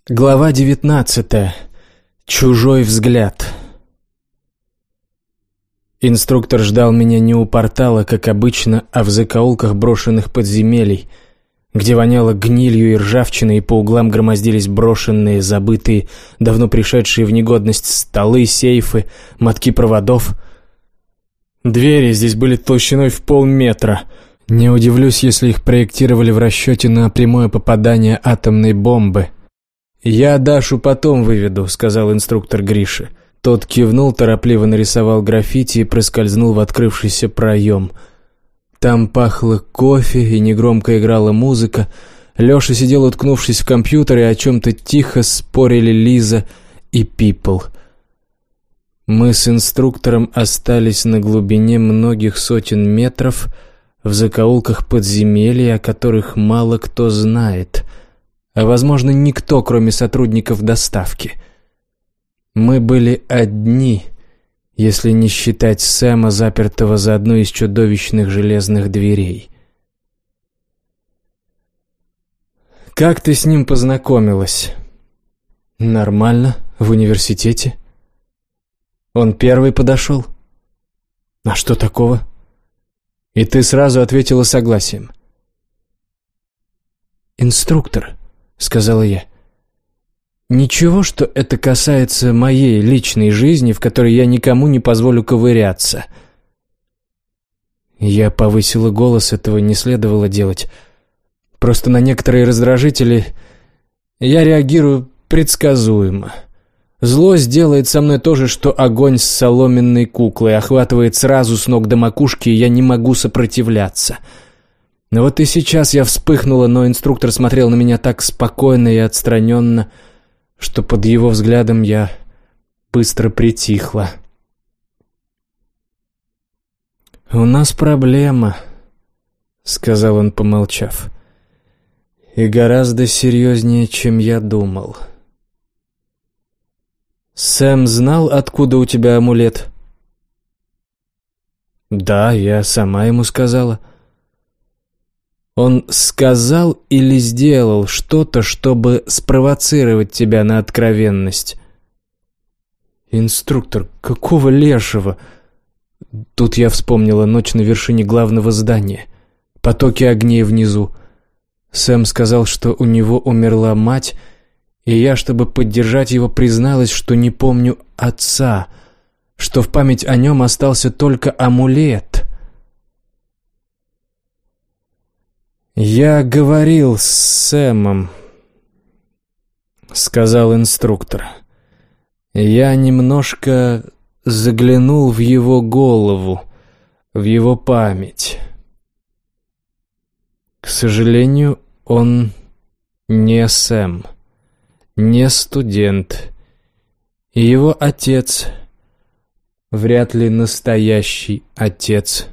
Глава 19. Чужой взгляд. Инструктор ждал меня не у портала, как обычно, а в закоулках брошенных подземелий, где воняло гнилью и ржавчиной, и по углам громоздились брошенные, забытые, давно пришедшие в негодность столы, сейфы, мотки проводов. Двери здесь были толщиной в полметра. Не удивлюсь, если их проектировали в расчете на прямое попадание атомной бомбы. «Я Дашу потом выведу», — сказал инструктор Грише. Тот кивнул, торопливо нарисовал граффити и проскользнул в открывшийся проем. Там пахло кофе и негромко играла музыка. Леша сидел, уткнувшись в компьютер, и о чем-то тихо спорили Лиза и Пипл. Мы с инструктором остались на глубине многих сотен метров в закоулках подземелья, о которых мало кто знает, а, возможно, никто, кроме сотрудников доставки. Мы были одни, если не считать Сэма, запертого за одной из чудовищных железных дверей. «Как ты с ним познакомилась?» «Нормально, в университете». «Он первый подошел?» «А что такого?» «И ты сразу ответила согласием». «Инструктор», — сказала я, — «ничего, что это касается моей личной жизни, в которой я никому не позволю ковыряться». Я повысила голос, этого не следовало делать. Просто на некоторые раздражители я реагирую предсказуемо. Злость делает со мной то же, что огонь с соломенной куклой, охватывает сразу с ног до макушки, и я не могу сопротивляться. Но вот и сейчас я вспыхнула, но инструктор смотрел на меня так спокойно и отстраненно, что под его взглядом я быстро притихла. «У нас проблема», — сказал он, помолчав, — «и гораздо серьезнее, чем я думал». «Сэм знал, откуда у тебя амулет?» «Да, я сама ему сказала». «Он сказал или сделал что-то, чтобы спровоцировать тебя на откровенность?» «Инструктор, какого лешего?» Тут я вспомнила ночь на вершине главного здания, потоки огней внизу. Сэм сказал, что у него умерла мать, и я, чтобы поддержать его, призналась, что не помню отца, что в память о нем остался только амулет. «Я говорил с Сэмом», — сказал инструктор. «Я немножко заглянул в его голову, в его память. К сожалению, он не Сэм, не студент, и его отец вряд ли настоящий отец».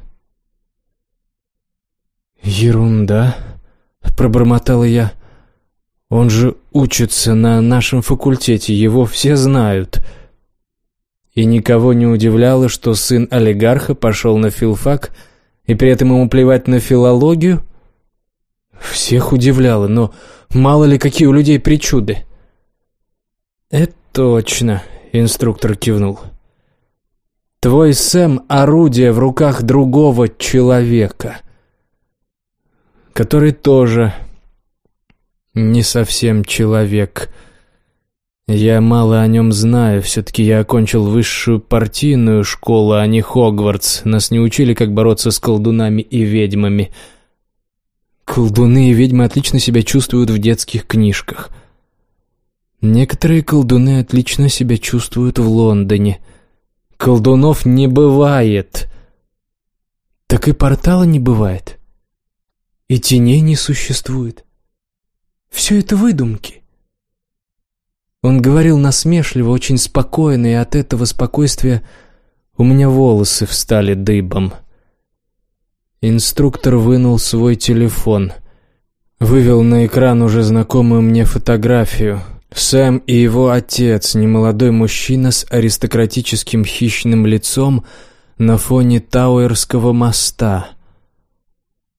«Ерунда», — пробормотала я. «Он же учится на нашем факультете, его все знают». И никого не удивляло, что сын олигарха пошел на филфак, и при этом ему плевать на филологию? Всех удивляло, но мало ли какие у людей причуды. «Это точно», — инструктор кивнул. «Твой Сэм — орудие в руках другого человека, который тоже не совсем человек. Я мало о нем знаю, все-таки я окончил высшую партийную школу, а не Хогвартс. Нас не учили, как бороться с колдунами и ведьмами». «Колдуны и ведьмы отлично себя чувствуют в детских книжках. Некоторые колдуны отлично себя чувствуют в Лондоне. Колдунов не бывает». «Так и портала не бывает. И теней не существует. Все это выдумки». Он говорил насмешливо, очень спокойно, и от этого спокойствия у меня волосы встали дыбом. Инструктор вынул свой телефон, вывел на экран уже знакомую мне фотографию. Сэм и его отец, немолодой мужчина с аристократическим хищным лицом на фоне Тауэрского моста.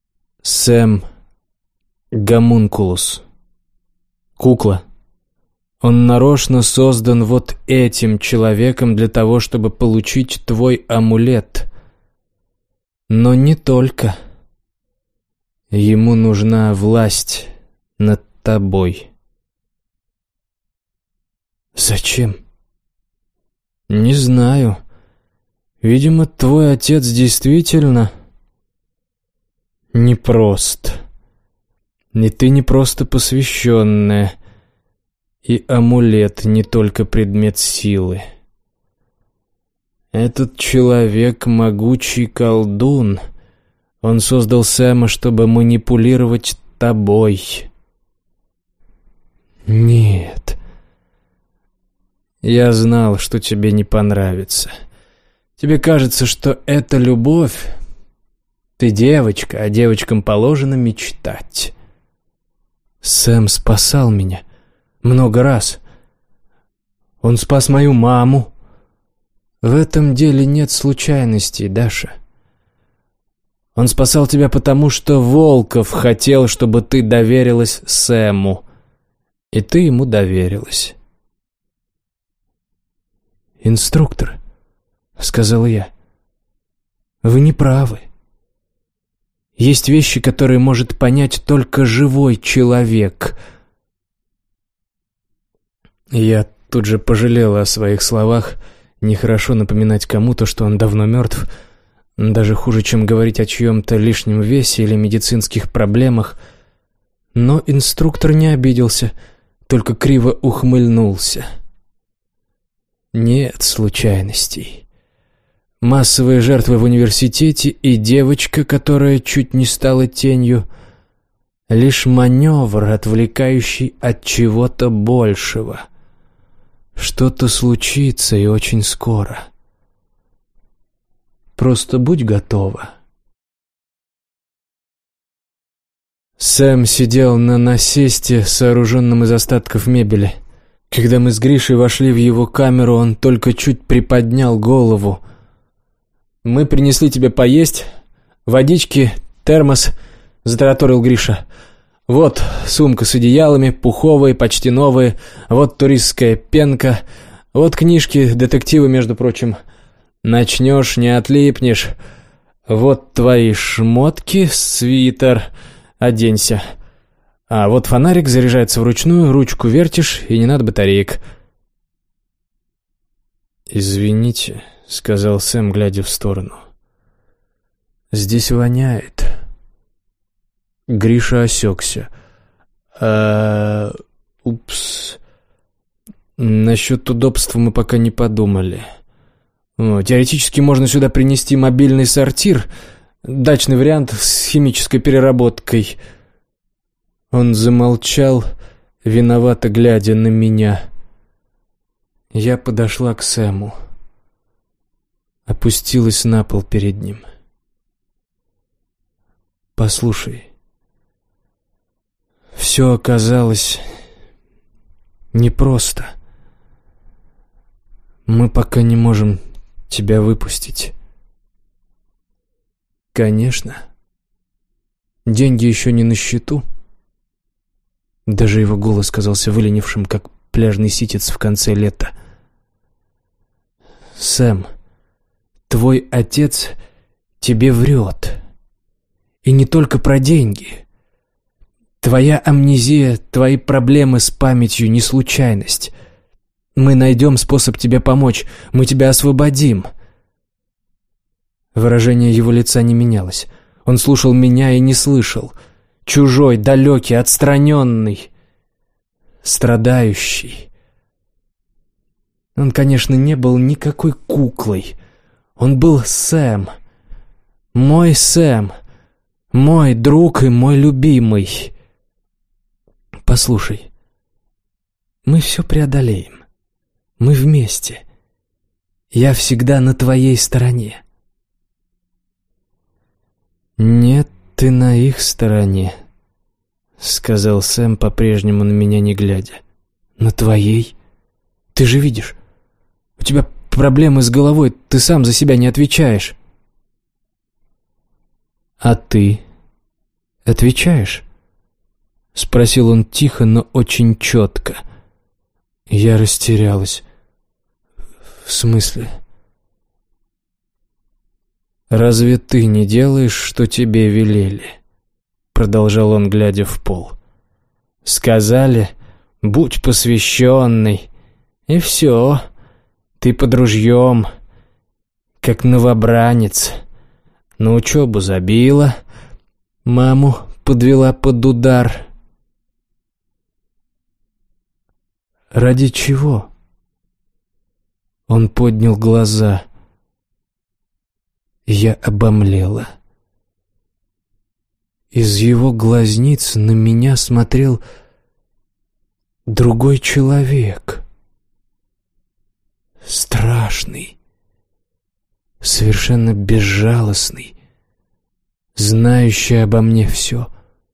Сэм — гомункулус. Кукла. Он нарочно создан вот этим человеком для того, чтобы получить твой амулет. Но не только. Ему нужна власть над тобой. Зачем? Не знаю. Видимо, твой отец действительно непрост. И ты не просто посвященная. И амулет не только предмет силы. Этот человек — могучий колдун. Он создал Сэма, чтобы манипулировать тобой. Нет. Я знал, что тебе не понравится. Тебе кажется, что это любовь. Ты девочка, а девочкам положено мечтать. Сэм спасал меня. Много раз. Он спас мою маму. В этом деле нет случайностей, Даша. Он спасал тебя потому, что Волков хотел, чтобы ты доверилась Сэму. И ты ему доверилась. «Инструктор», — сказал я, — «вы не правы. Есть вещи, которые может понять только живой человек». Я тут же пожалела о своих словах. Нехорошо напоминать кому-то, что он давно мертв. Даже хуже, чем говорить о чьем-то лишнем весе или медицинских проблемах. Но инструктор не обиделся, только криво ухмыльнулся. Нет случайностей. Массовые жертвы в университете и девочка, которая чуть не стала тенью. Лишь маневр, отвлекающий от чего-то большего. Что-то случится, и очень скоро. Просто будь готова. Сэм сидел на насесте, сооруженном из остатков мебели. Когда мы с Гришей вошли в его камеру, он только чуть приподнял голову. «Мы принесли тебе поесть, водички, термос», — затараторил Гриша. «Вот сумка с одеялами, пуховые, почти новые, вот туристская пенка, вот книжки, детективы, между прочим. Начнешь, не отлипнешь. Вот твои шмотки, свитер, оденься. А вот фонарик заряжается вручную, ручку вертишь, и не надо батареек». «Извините», — сказал Сэм, глядя в сторону. «Здесь воняет». Гриша осекся. Упс. Насчет удобства мы пока не подумали. Теоретически можно сюда принести мобильный сортир, дачный вариант с химической переработкой». Он замолчал, виновато глядя на меня. Я подошла к Сэму. Опустилась на пол перед ним. «Послушай, все оказалось непросто. Мы пока не можем тебя выпустить». «Конечно. Деньги еще не на счету». Даже его голос казался выленившим, как пляжный ситец в конце лета. «Сэм, твой отец тебе врет. И не только про деньги. Твоя амнезия, твои проблемы с памятью не случайность. Мы найдем способ тебе помочь, мы тебя освободим». Выражение его лица не менялось. Он слушал меня и не слышал. Чужой, далекий, отстраненный, страдающий. Он, конечно, не был никакой куклой. Он был Сэм. Мой Сэм. Мой друг и мой любимый. Послушай, мы все преодолеем. Мы вместе. Я всегда на твоей стороне. «Нет, ты на их стороне», — сказал Сэм, по-прежнему на меня не глядя. «На твоей? Ты же видишь, у тебя проблемы с головой, ты сам за себя не отвечаешь». «А ты отвечаешь?» — спросил он тихо, но очень четко. Я растерялась. В смысле? «Разве ты не делаешь, что тебе велели?» Продолжал он, глядя в пол. «Сказали, будь посвященный, и все, ты под ружьем, как новобранец. На учебу забила, маму подвела под удар». «Ради чего?» Он поднял глаза. Я обомлела. Из его глазниц на меня смотрел другой человек. Страшный, совершенно безжалостный, знающий обо мне все.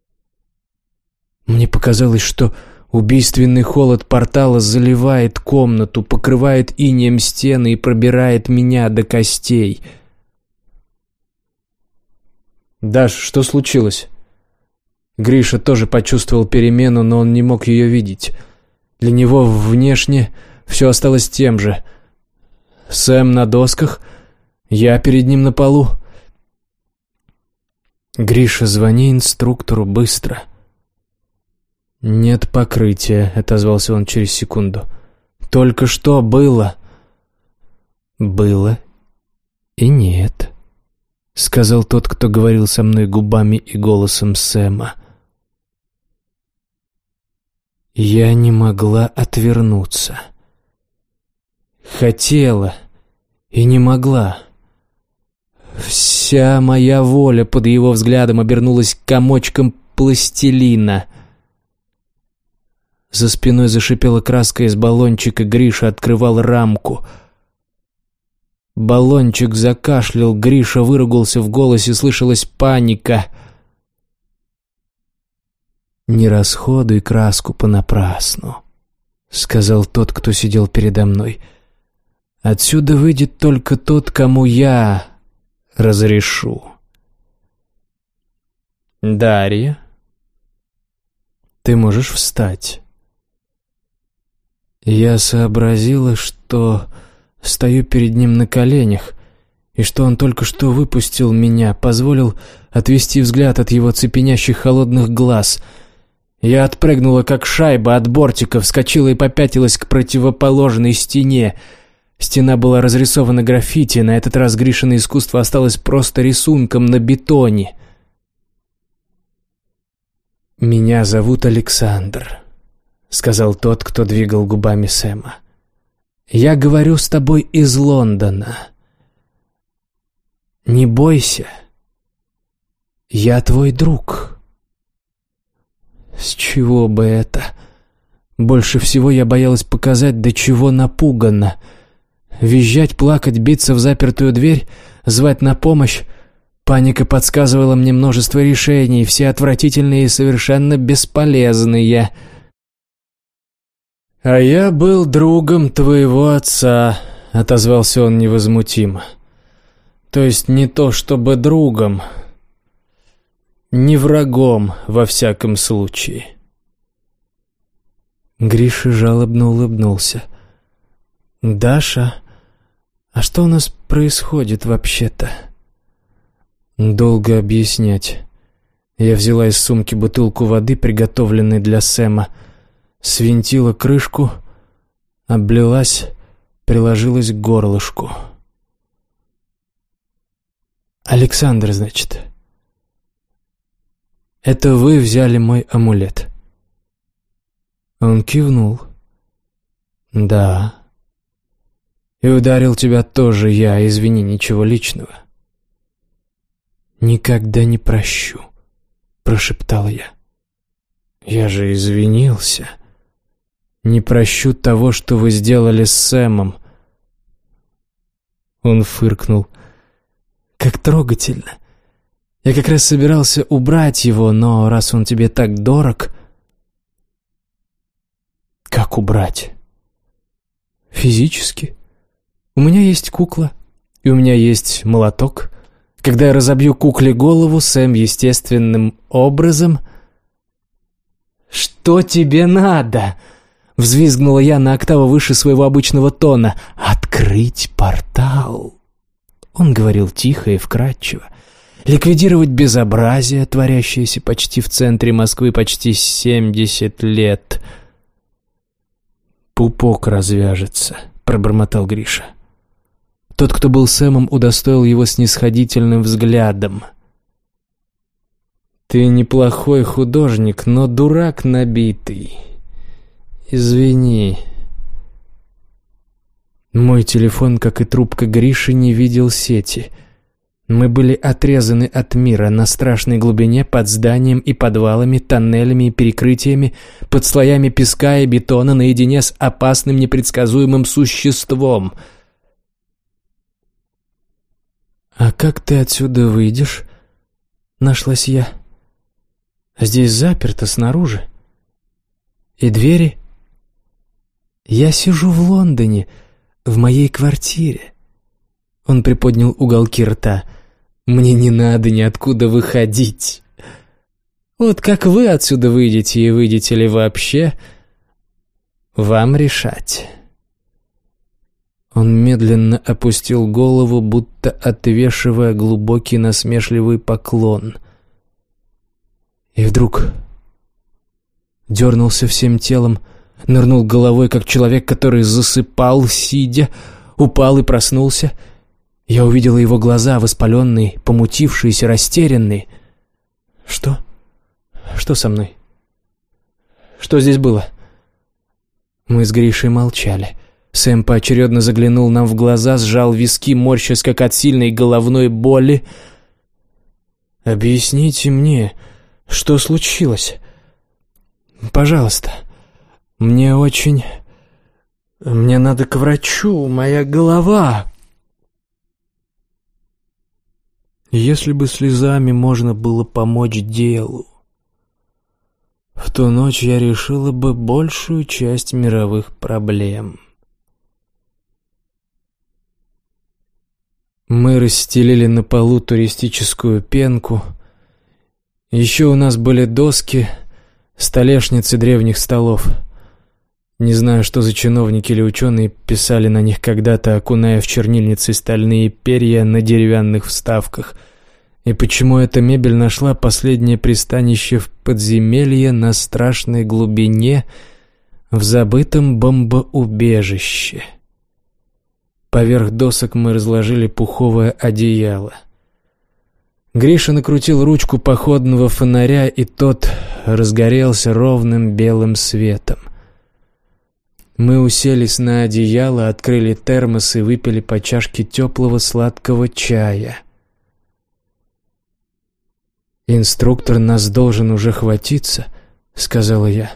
Мне показалось, что убийственный холод портала заливает комнату, покрывает инеем стены и пробирает меня до костей. «Даш, что случилось?» Гриша тоже почувствовал перемену, но он не мог ее видеть. Для него внешне все осталось тем же. Сэм на досках, я перед ним на полу. «Гриша, звони инструктору быстро». «Нет покрытия», — отозвался он через секунду. «Только что было». «Было и нет», — сказал тот, кто говорил со мной губами и голосом Сэма. Я не могла отвернуться. Хотела и не могла. Вся моя воля под его взглядом обернулась комочком пластилина. За спиной зашипела краска из баллончика, Гриша открывал рамку. Баллончик закашлял, Гриша выругался, в голосе слышалась паника. «Не расходуй краску понапрасну», — сказал тот, кто сидел передо мной. «Отсюда выйдет только тот, кому я разрешу». «Дарья, ты можешь встать». Я сообразила, что стою перед ним на коленях, и что он только что выпустил меня, позволил отвести взгляд от его цепенящих холодных глаз. Я отпрыгнула, как шайба, от бортика, вскочила и попятилась к противоположной стене. Стена была разрисована граффити, на этот раз Гришино искусство осталось просто рисунком на бетоне. «Меня зовут Александр», — сказал тот, кто двигал губами Сэма. «Я говорю с тобой из Лондона. Не бойся. Я твой друг». С чего бы это? Больше всего я боялась показать, до чего напугана. Визжать, плакать, биться в запертую дверь, звать на помощь. Паника подсказывала мне множество решений, все отвратительные и совершенно бесполезные. «А я был другом твоего отца», — отозвался он невозмутимо. «То есть не то чтобы другом, не врагом во всяком случае». Гриша жалобно улыбнулся. «Даша, а что у нас происходит вообще-то?» «Долго объяснять». Я взяла из сумки бутылку воды, приготовленной для Сэма, свинтила крышку, облилась, приложилась к горлышку. «Александр, значит, это вы взяли мой амулет?» Он кивнул. «Да. И ударил тебя тоже я, извини, ничего личного». «Никогда не прощу», — прошептал я. «Я же извинился. Не прощу того, что вы сделали с Сэмом». Он фыркнул. «Как трогательно. Я как раз собирался убрать его, но раз он тебе так дорог...» «Как убрать?» «Физически. У меня есть кукла, и у меня есть молоток. Когда я разобью кукле голову, Сэм естественным образом...» «Что тебе надо?» — Взвизгнула я на октаву выше своего обычного тона. «Открыть портал!» Он говорил тихо и вкрадчиво. «Ликвидировать безобразие, творящееся почти в центре Москвы почти 70 лет». «Пупок развяжется», — пробормотал Гриша. Тот, кто был Сэмом, удостоил его снисходительным взглядом. «Ты неплохой художник, но дурак набитый. Извини». Мой телефон, как и трубка Гриши, не видел сети. Мы были отрезаны от мира на страшной глубине, под зданием и подвалами, тоннелями и перекрытиями, под слоями песка и бетона, наедине с опасным непредсказуемым существом. «А как ты отсюда выйдешь?» — нашлась я. «Здесь заперто снаружи. И двери. Я сижу в Лондоне, в моей квартире». Он приподнял уголки рта. «Мне не надо ниоткуда выходить. Вот как вы отсюда выйдете и выйдете ли вообще, вам решать». Он медленно опустил голову, будто отвешивая глубокий насмешливый поклон. И вдруг дернулся всем телом, нырнул головой, как человек, который засыпал, сидя, упал и проснулся. Я увидела его глаза, воспаленные, помутившиеся, растерянные. «Что? Что со мной? Что здесь было?» Мы с Гришей молчали. Сэм поочередно заглянул нам в глаза, сжал виски, морщась, как от сильной головной боли. «Объясните мне, что случилось? Пожалуйста. Мне надо к врачу, моя голова». Если бы слезами можно было помочь делу, в ту ночь я решила бы большую часть мировых проблем. Мы расстелили на полу туристическую пенку. Еще у нас были доски, столешницы древних столов. Не знаю, что за чиновники или ученые писали на них когда-то, окуная в чернильницы стальные перья на деревянных вставках. И почему эта мебель нашла последнее пристанище в подземелье на страшной глубине, в забытом бомбоубежище. Поверх досок мы разложили пуховое одеяло. Гриша накрутил ручку походного фонаря, и тот разгорелся ровным белым светом. Мы уселись на одеяло, открыли термос и выпили по чашке теплого сладкого чая. «Инструктор нас должен уже хватиться», — сказала я.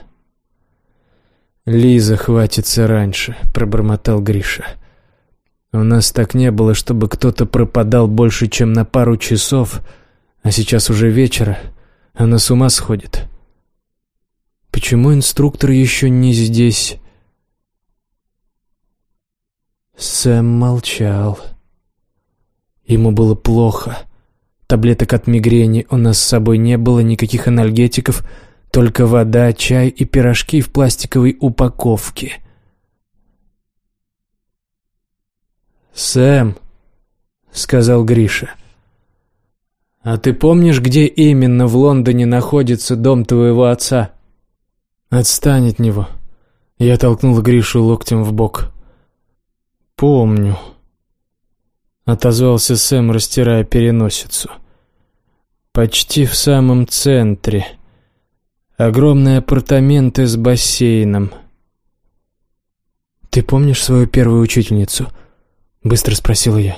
«Лиза хватится раньше», — пробормотал Гриша. «У нас так не было, чтобы кто-то пропадал больше, чем на пару часов, а сейчас уже вечер, она с ума сходит. Почему инструктор еще не здесь?» Сэм молчал. Ему было плохо. Таблеток от мигрени у нас с собой не было, никаких анальгетиков, только вода, чай и пирожки в пластиковой упаковке. «Сэм», — сказал Гриша, — «а ты помнишь, где именно в Лондоне находится дом твоего отца?» «Отстань от него». Я толкнул Гришу локтем в бок. «Помню», — отозвался Сэм, растирая переносицу. «Почти в самом центре. Огромные апартаменты с бассейном». «Ты помнишь свою первую учительницу?» — быстро спросила я.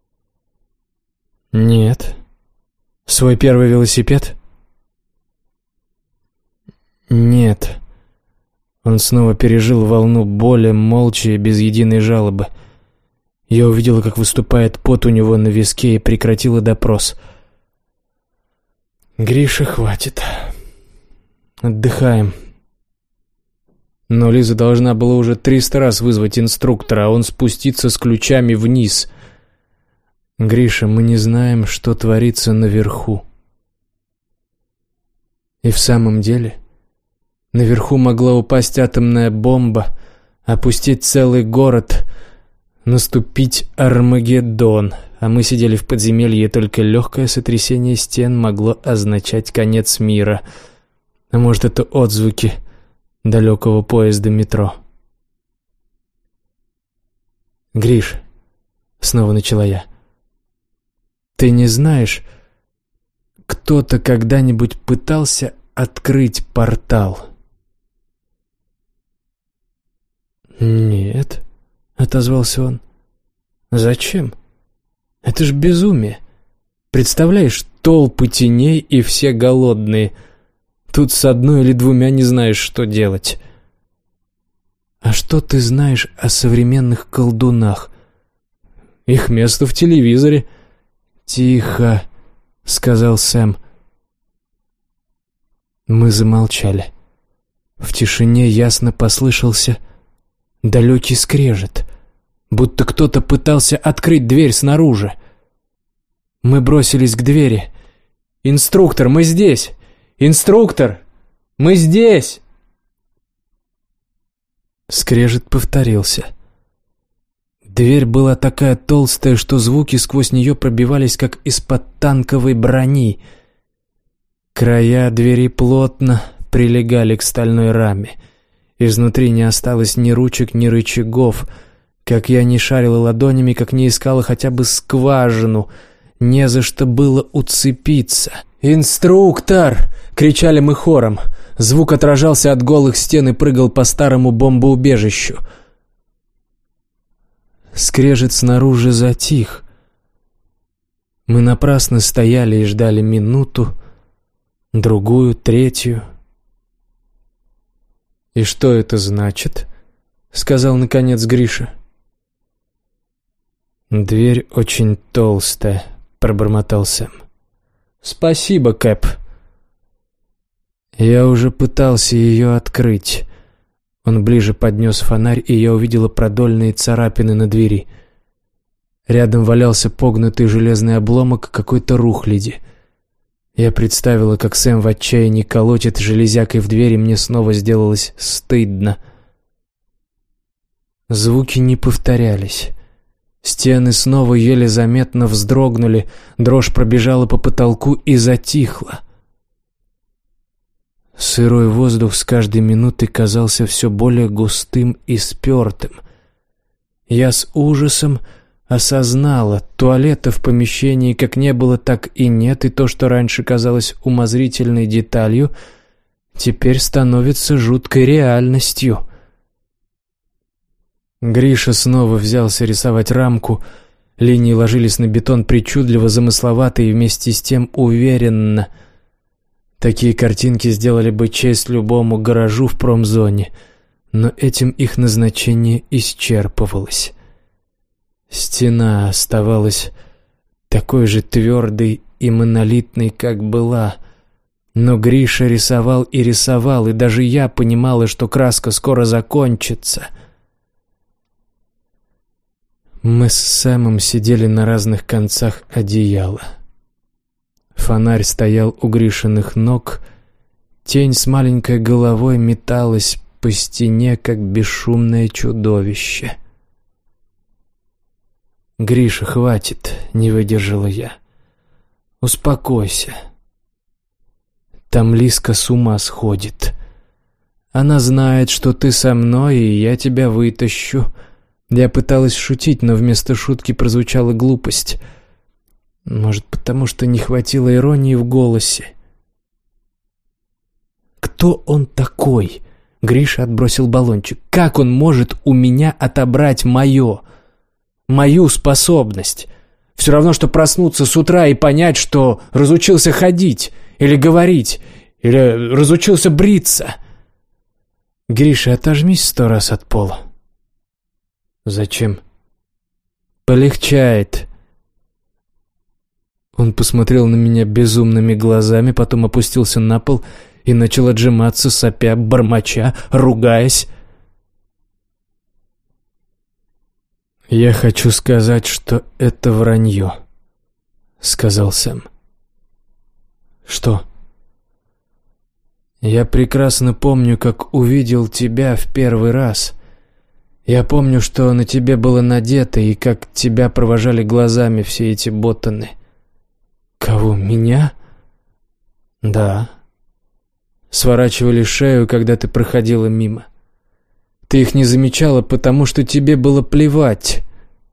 «Нет». «Свой первый велосипед?» «Нет». Он снова пережил волну боли, молча и без единой жалобы. Я увидела, как выступает пот у него на виске, и прекратила допрос. «Гриша, хватит. Отдыхаем». Но Лиза должна была уже 300 раз вызвать инструктора, а он спуститься с ключами вниз. «Гриша, мы не знаем, что творится наверху». И в самом деле Наверху могла упасть атомная бомба, опустить целый город, наступить Армагеддон, а мы сидели в подземелье, и только легкое сотрясение стен могло означать конец мира. А может, это отзвуки далекого поезда метро. «Гриш», — снова начала я, — «ты не знаешь, кто-то когда-нибудь пытался открыть портал?» «Нет», — отозвался он. «Зачем? Это ж безумие. Представляешь, толпы теней и все голодные. Тут с одной или двумя не знаешь, что делать». «А что ты знаешь о современных колдунах?» «Их место в телевизоре». «Тихо», — сказал Сэм. Мы замолчали. В тишине ясно послышался далекий скрежет, будто кто-то пытался открыть дверь снаружи. Мы бросились к двери. «Инструктор, мы здесь! Инструктор, мы здесь!» Скрежет повторился. Дверь была такая толстая, что звуки сквозь нее пробивались, как из-под танковой брони. Края двери плотно прилегали к стальной раме. Изнутри не осталось ни ручек, ни рычагов. Как я ни шарила ладонями, как не искала хотя бы скважину, не за что было уцепиться. «Инструктор!» — кричали мы хором. Звук отражался от голых стен и прыгал по старому бомбоубежищу. Скрежет снаружи затих. Мы напрасно стояли и ждали минуту, другую, третью. «И что это значит?» — сказал наконец Гриша. «Дверь очень толстая», — пробормотал Сэм. «Спасибо, Кэп». Я уже пытался ее открыть. Он ближе поднес фонарь, и я увидела продольные царапины на двери. Рядом валялся погнутый железный обломок какой-то рухляди. Я представила, как Сэм в отчаянии колотит железякой в дверь, и мне снова сделалось стыдно. Звуки не повторялись. Стены снова еле заметно вздрогнули, дрожь пробежала по потолку и затихла. Сырой воздух с каждой минутой казался все более густым и спертым. Я с ужасом осознала, туалета в помещении как не было, так и нет, и то, что раньше казалось умозрительной деталью, теперь становится жуткой реальностью. Гриша снова взялся рисовать рамку. Линии ложились на бетон причудливо, замысловато и вместе с тем уверенно. Такие картинки сделали бы честь любому гаражу в промзоне, но этим их назначение исчерпывалось. Стена оставалась такой же твердой и монолитной, как была, но Гриша рисовал и рисовал, и даже я понимала, что краска скоро закончится. Мы с Сэмом сидели на разных концах одеяла. Фонарь стоял у Гришиных ног, тень с маленькой головой металась по стене, как бесшумное чудовище. «Гриша, хватит», — не выдержала я. «Успокойся. Там Лиска с ума сходит. Она знает, что ты со мной, и я тебя вытащу». Я пыталась шутить, но вместо шутки прозвучала глупость. Может, потому что не хватило иронии в голосе. «Кто он такой?» Гриша отбросил баллончик. «Как он может у меня отобрать мою способность? Все равно, что проснуться с утра и понять, что разучился ходить, или говорить, или разучился бриться». «Гриша, отожмись 100 раз от пола». «Зачем?» «Полегчает». Он посмотрел на меня безумными глазами, потом опустился на пол и начал отжиматься, сопя, бормоча, ругаясь. «Я хочу сказать, что это вранье», — сказал Сэм. «Что?» Я прекрасно помню, как увидел тебя в первый раз. Я помню, что на тебе было надето, и как тебя провожали глазами все эти ботаны. Кого, меня? Да. Сворачивали шею, когда ты проходила мимо. Ты их не замечала, потому что тебе было плевать.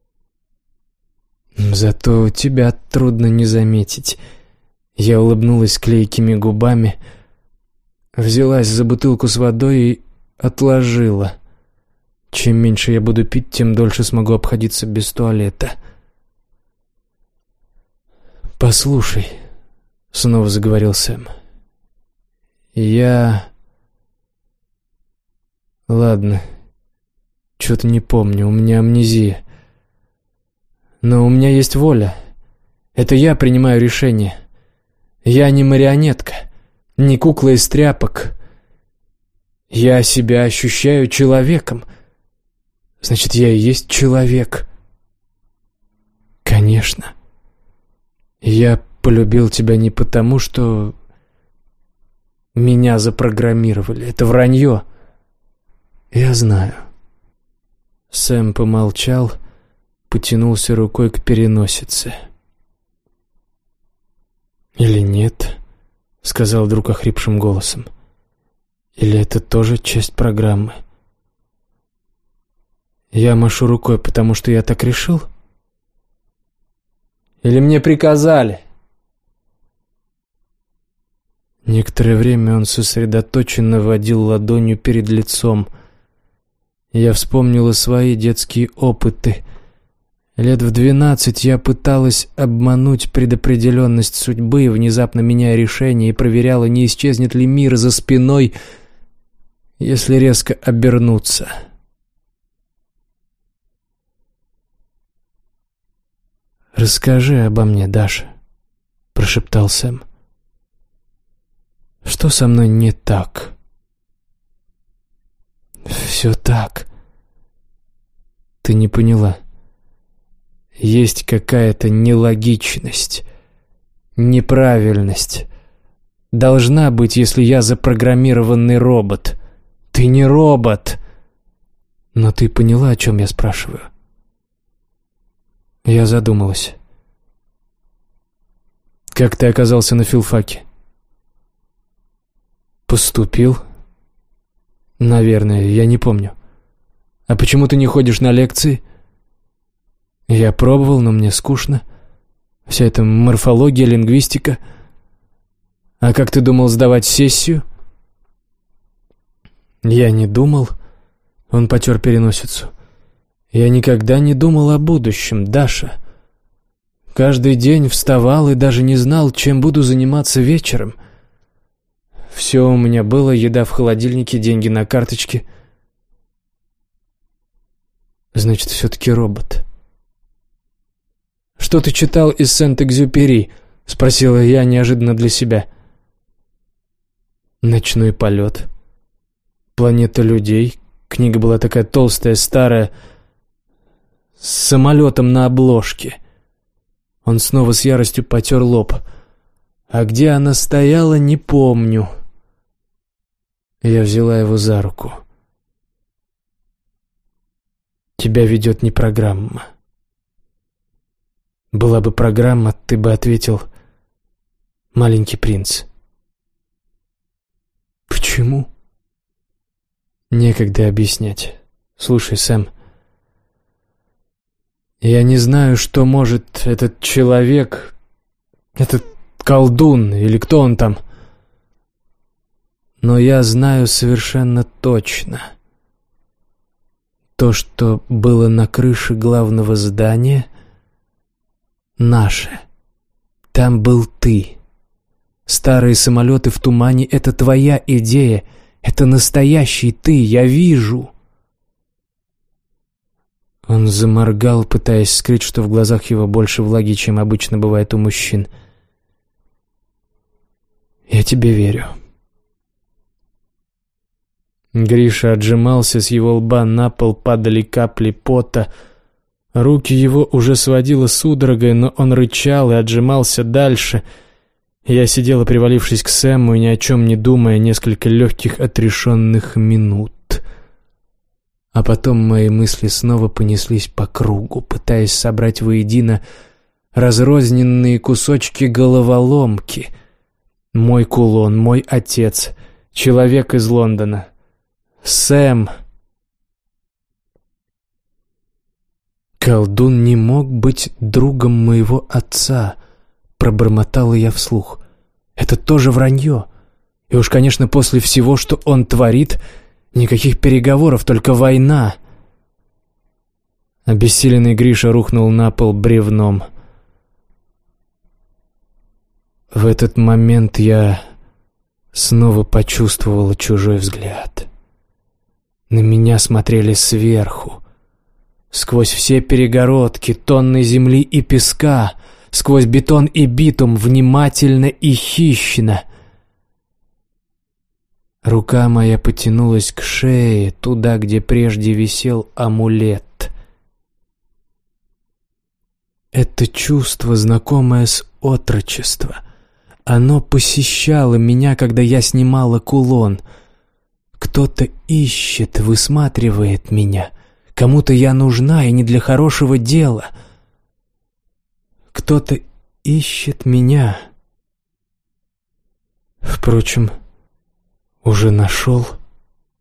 Зато тебя трудно не заметить. Я улыбнулась клейкими губами, взялась за бутылку с водой и отложила. Чем меньше я буду пить, тем дольше смогу обходиться без туалета. «Послушай», — снова заговорил Сэм, — Ладно, что-то не помню, у меня амнезия. Но у меня есть воля. Это я принимаю решение. Я не марионетка, не кукла из тряпок. Я себя ощущаю человеком. Значит, я и есть человек. Конечно. Я полюбил тебя не потому, что меня запрограммировали. Это вранье. Я знаю. Сэм помолчал, потянулся рукой к переносице. «Или нет?» — сказал вдруг охрипшим голосом. «Или это тоже часть программы?» Я машу рукой, потому что я так решил? Или мне приказали?» Некоторое время он сосредоточенно водил ладонью перед лицом. Я вспомнила свои детские опыты. Лет в 12 я пыталась обмануть предопределенность судьбы, внезапно меняя решение, и проверяла, не исчезнет ли мир за спиной, если резко обернуться. «Расскажи обо мне, Даша», — прошептал Сэм. «Что со мной не так?» «Все так. Ты не поняла. Есть какая-то нелогичность, неправильность. Должна быть, если я запрограммированный робот. Ты не робот. Но ты поняла, о чем я спрашиваю?» Я задумалась. «Как ты оказался на филфаке?» «Поступил?» «Наверное, я не помню». «А почему ты не ходишь на лекции?» «Я пробовал, но мне скучно. Вся эта морфология, лингвистика. А как ты думал сдавать сессию?» «Я не думал». Он потер переносицу. «Я никогда не думал о будущем, Даша. Каждый день вставал и даже не знал, чем буду заниматься вечером. Все у меня было: еда в холодильнике, деньги на карточке. Значит, все-таки робот». «Что ты читал из Сент-Экзюпери?» — спросила я неожиданно для себя. «Ночной полет», «Планета людей». Книга была такая толстая, старая, с самолетом на обложке. Он снова с яростью потер лоб. А где она стояла, не помню. Я взяла его за руку. «Тебя ведет не программа. Была бы программа, ты бы ответил: «Маленький принц». «Почему?» «Некогда объяснять. Слушай, Сэм, я не знаю, что может этот человек, этот колдун или кто он там, но я знаю совершенно точно. То, что было на крыше главного здания, наше. Там был ты. Старые самолеты в тумане — это твоя идея, это настоящий ты, я вижу». Он заморгал, пытаясь скрыть, что в глазах его больше влаги, чем обычно бывает у мужчин. «Я тебе верю». Гриша отжимался, с его лба на пол падали капли пота. Руки его уже сводило судорогой, но он рычал и отжимался дальше. Я сидела, привалившись к Сэму, и ни о чем не думая, несколько легких отрешенных минут. А потом мои мысли снова понеслись по кругу, пытаясь собрать воедино разрозненные кусочки головоломки. Мой кулон, мой отец, человек из Лондона, Сэм. «Колдун не мог быть другом моего отца», — пробормотала я вслух. «Это тоже вранье. И уж, конечно, после всего, что он творит, никаких переговоров, только война». Обессиленный Гриша рухнул на пол бревном. В этот момент я снова почувствовала чужой взгляд. На меня смотрели сверху, сквозь все перегородки, тонны земли и песка, сквозь бетон и битум, внимательно и хищно. Рука моя потянулась к шее, туда, где прежде висел амулет. Это чувство, знакомое с отрочества, оно посещало меня, когда я снимала кулон. Кто-то ищет, высматривает меня. Кому-то я нужна, и не для хорошего дела. Кто-то ищет меня. Впрочем, уже нашел.